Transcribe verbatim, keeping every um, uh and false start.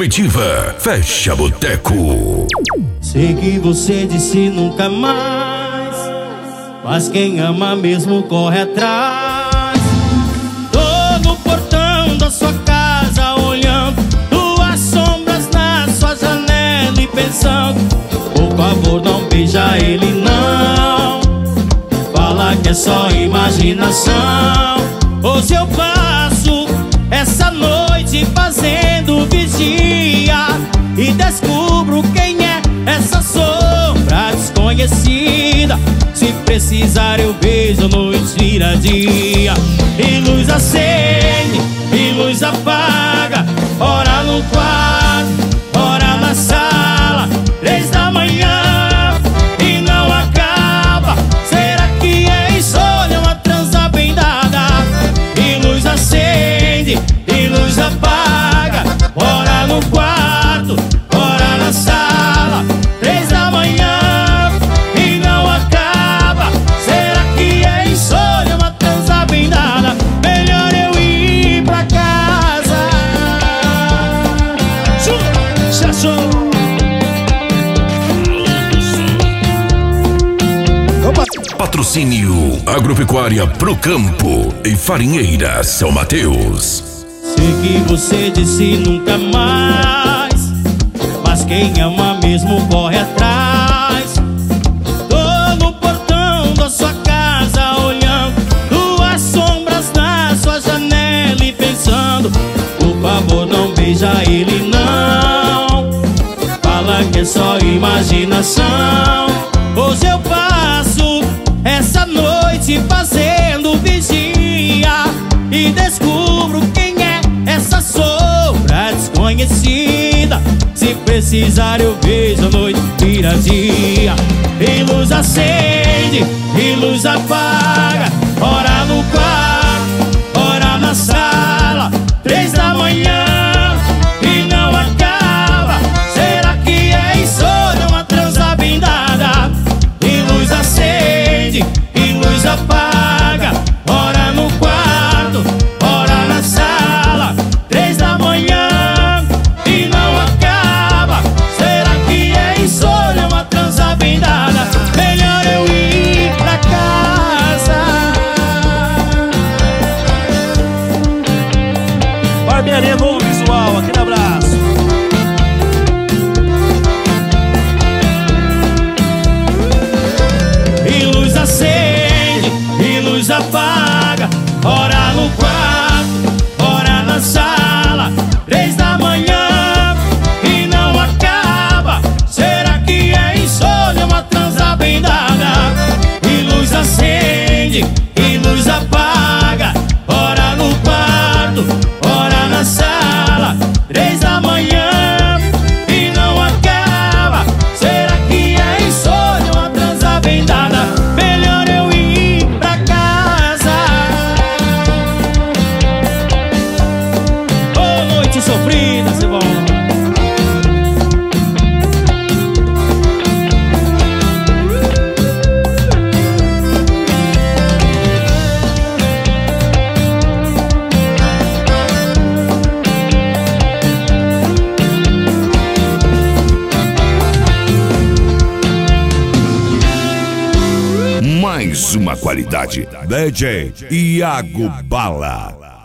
Comitiva, fecha boteco. Sei que você disse nunca mais, mas quem ama mesmo corre atrás. Tô no portão da sua casa olhando tuas sombras na sua janela e pensando, por favor não beija ele não, fala que é só imaginação. Hoje eu passo essa noite fazendo vigia e descubro quem é essa sombra desconhecida. Se precisar eu vejo noite vira dia, e luz acende e luz apaga, ora no quarto, ora na sala, três da manhã e não acaba. Será que é insônia, uma transa bem dada? E luz acende e luz apaga, ora no quarto, ora na sala, três da manhã e não acaba. Será que é insônia, uma transa bem dada? Melhor eu ir pra casa. Já sou. Patrocínio Agropecuária Pro Campo e Farinheira São Mateus. Sei que você disse nunca mais, mas quem ama mesmo corre atrás. Tô no portão da sua casa olhando tuas sombras na sua janela e pensando, por favor não beija ele não, fala que é só imaginação. Hoje eu passo essa noite fazendo vigia e descubro quem é essa sombra desconhecida. Se precisar eu vejo a noite vira dia, e luz acende e luz apaga, ora no quarto, ora na sala, três da manhã e não acaba. Será que é insônia, uma transa bem dada? E luz acende e luz apaga, ora no quarto, ora na sala, três da manhã e não acaba. Será que é insônia, uma transa bem dada? Melhor eu ir pra casa. Barbearia Bom Visual, aquele abraço. E luz acende e luz apaga, ora no quarto, ora na sala, três da manhã e não acaba. Será que é insônia, uma transa bem dada? E luz acende e luz apaga, ora no quarto, ora na sala, três da manhã e não acaba. Será que é insônia, uma transa bem dada? Melhor eu ir pra casa. Ô, noite sofrida, cê bom. Mais uma qualidade. D J Iago Bala.